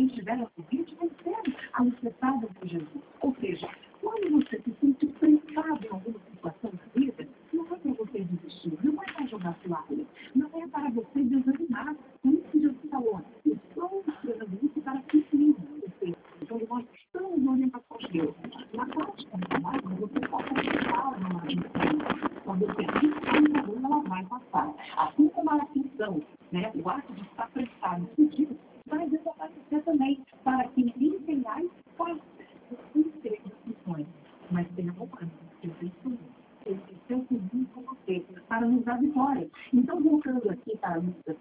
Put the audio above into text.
estiver vencendo a necessidade de Jesus. Ou seja, quando você se sente prensado em alguma situação da vida, não é para você desistir, não é para jogar toalha, não é para você desanimar. Por isso que Jesus falou, estou escrevendo isso para que sim. Então, nós estamos na orientação de Deus. Na prática da palavra, você pode passar numa vida. Quando você fica em ela vai passar. Assim como a aflição, né, o ato de estar prestado no sentido, vai desaparecer também, para que ninguém tenhais fácil os seus aflições, mas tenha poupança, que eu tenho seu comigo com você, para nos dar vitória. Então, voltando aqui para a luta